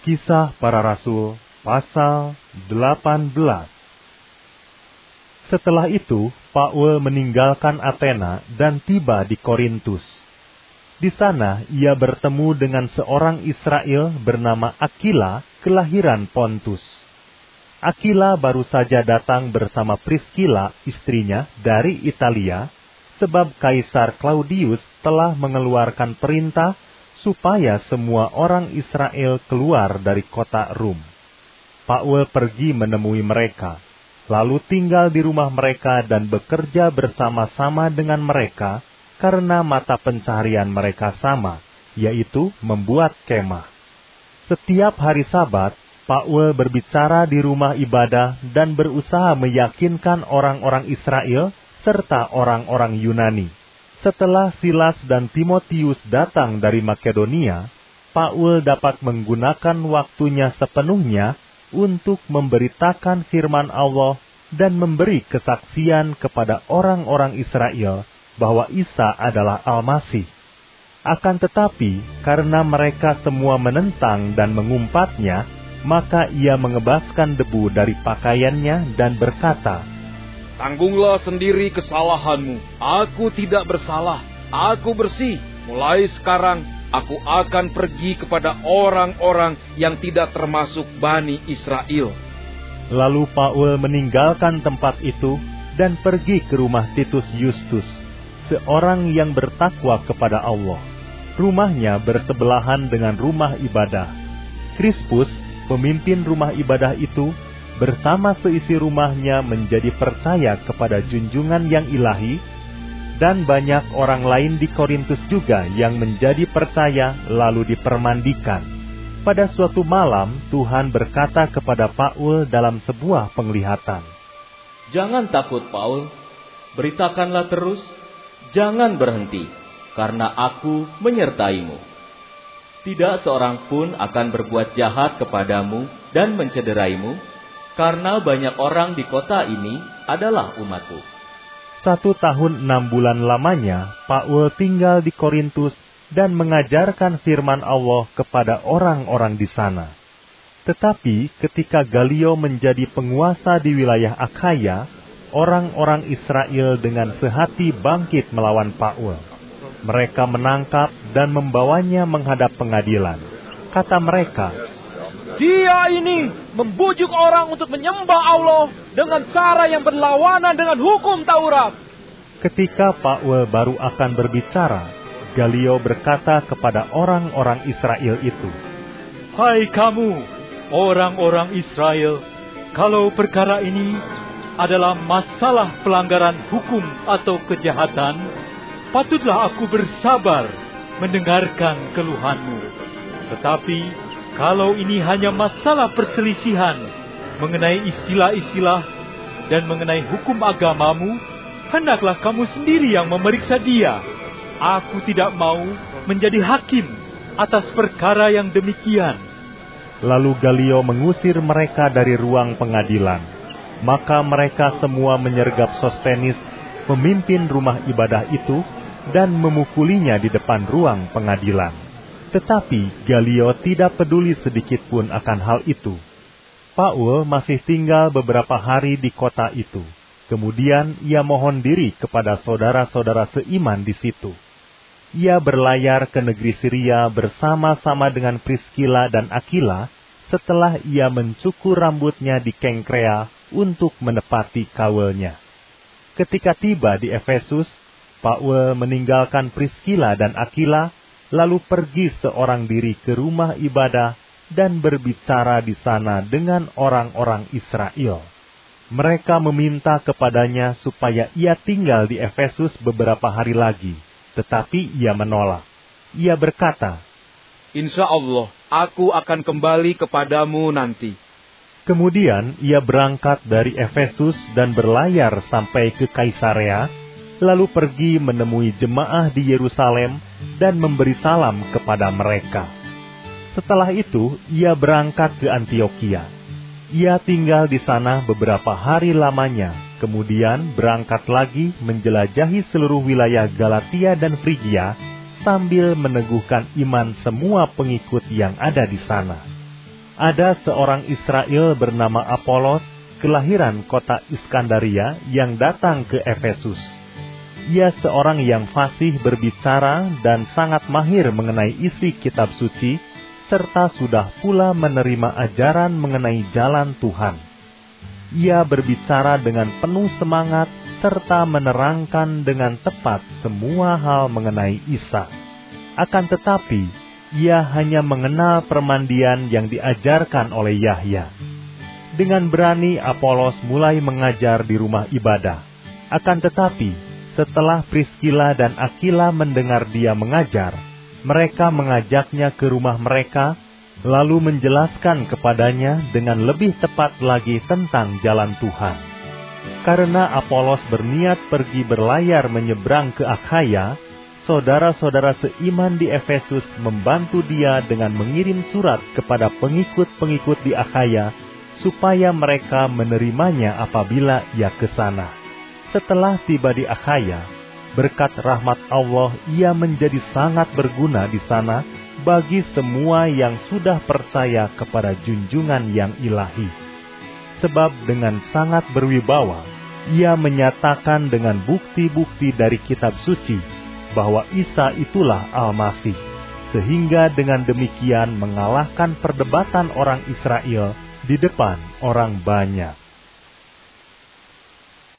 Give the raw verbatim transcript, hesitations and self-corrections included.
Kisah Para Rasul, pasal delapan belas. Setelah itu, Paul meninggalkan Athena dan tiba di Korintus. Di sana, ia bertemu dengan seorang Israel bernama Aquila, kelahiran Pontus. Aquila baru saja datang bersama Priscilla, istrinya, dari Italia, sebab Kaisar Claudius telah mengeluarkan perintah supaya semua orang Israel keluar dari kota Rum. Paul pergi menemui mereka, lalu tinggal di rumah mereka dan bekerja bersama-sama dengan mereka karena mata pencaharian mereka sama, yaitu membuat kemah. Setiap hari Sabat, Paul berbicara di rumah ibadah dan berusaha meyakinkan orang-orang Israel serta orang-orang Yunani. Setelah Silas dan Timotius datang dari Makedonia, Paul dapat menggunakan waktunya sepenuhnya untuk memberitakan firman Allah dan memberi kesaksian kepada orang-orang Israel bahwa Isa adalah Al-Masih. Akan tetapi, karena mereka semua menentang dan mengumpatnya, maka ia mengebaskan debu dari pakaiannya dan berkata, "Tanggunglah sendiri kesalahanmu. Aku tidak bersalah. Aku bersih. Mulai sekarang, aku akan pergi kepada orang-orang yang tidak termasuk Bani Israel." Lalu Paul meninggalkan tempat itu dan pergi ke rumah Titus Justus, seorang yang bertakwa kepada Allah. Rumahnya bersebelahan dengan rumah ibadah. Krispus, pemimpin rumah ibadah itu, bersama seisi rumahnya menjadi percaya kepada junjungan yang ilahi, dan banyak orang lain di Korintus juga yang menjadi percaya lalu dipermandikan. Pada suatu malam, Tuhan berkata kepada Paul dalam sebuah penglihatan, "Jangan takut, Paul. Beritakanlah terus, jangan berhenti, karena aku menyertaimu. Tidak seorang pun akan berbuat jahat kepadamu dan mencederaimu, karena banyak orang di kota ini adalah umatku." Satu tahun enam bulan lamanya, Paul tinggal di Korintus dan mengajarkan firman Allah kepada orang-orang di sana. Tetapi ketika Galio menjadi penguasa di wilayah Akhaya, orang-orang Israel dengan sehati bangkit melawan Paul. Mereka menangkap dan membawanya menghadap pengadilan. Kata mereka, "Dia ini membujuk orang untuk menyembah Allah dengan cara yang berlawanan dengan hukum Taurat." Ketika Paul baru akan berbicara, Galio berkata kepada orang-orang Israel itu, "Hai kamu, orang-orang Israel, kalau perkara ini adalah masalah pelanggaran hukum atau kejahatan, patutlah aku bersabar mendengarkan keluhanmu. Tetapi kalau ini hanya masalah perselisihan mengenai istilah-istilah dan mengenai hukum agamamu, hendaklah kamu sendiri yang memeriksa dia. Aku tidak mau menjadi hakim atas perkara yang demikian." Lalu Galio mengusir mereka dari ruang pengadilan. Maka mereka semua menyergap Sostenes, pemimpin rumah ibadah itu, dan memukulinya di depan ruang pengadilan. Tetapi Galio tidak peduli sedikit pun akan hal itu. Paul masih tinggal beberapa hari di kota itu. Kemudian ia mohon diri kepada saudara-saudara seiman di situ. Ia berlayar ke negeri Syria bersama-sama dengan Priscilla dan Aquila setelah ia mencukur rambutnya di Kengkrea untuk menepati kawelnya. Ketika tiba di Efesus, Paul meninggalkan Priscilla dan Aquila, lalu pergi seorang diri ke rumah ibadah dan berbicara di sana dengan orang-orang Israel. Mereka meminta kepadanya supaya ia tinggal di Efesus beberapa hari lagi, tetapi ia menolak. Ia berkata, "Insya Allah, aku akan kembali kepadamu nanti." Kemudian ia berangkat dari Efesus dan berlayar sampai ke Kaisarea, lalu pergi menemui jemaah di Yerusalem dan memberi salam kepada mereka. Setelah itu, ia berangkat ke Antiokhia. Ia tinggal di sana beberapa hari lamanya, kemudian berangkat lagi menjelajahi seluruh wilayah Galatia dan Frigia, sambil meneguhkan iman semua pengikut yang ada di sana. ada seorang Israel bernama Apolos, kelahiran kota Iskandaria, yang datang ke Efesus. Ia seorang yang fasih berbicara dan sangat mahir mengenai isi kitab suci, serta sudah pula menerima ajaran mengenai jalan Tuhan. Ia berbicara dengan penuh semangat, serta menerangkan dengan tepat semua hal mengenai Isa. Akan tetapi, ia hanya mengenal permandian yang diajarkan oleh Yahya. Dengan berani Apolos mulai mengajar di rumah ibadah. Akan tetapi, setelah Priskila dan Akila mendengar dia mengajar, mereka mengajaknya ke rumah mereka, lalu menjelaskan kepadanya dengan lebih tepat lagi tentang jalan Tuhan. Karena Apolos berniat pergi berlayar menyeberang ke Akhaya, saudara-saudara seiman di Efesus membantu dia dengan mengirim surat kepada pengikut-pengikut di Akhaya, supaya mereka menerimanya apabila ia ke sana. Setelah tiba di Akhaya, berkat rahmat Allah ia menjadi sangat berguna di sana bagi semua yang sudah percaya kepada junjungan yang ilahi. Sebab dengan sangat berwibawa, ia menyatakan dengan bukti-bukti dari kitab suci bahwa Isa itulah Al-Masih, sehingga dengan demikian mengalahkan perdebatan orang Israel di depan orang banyak.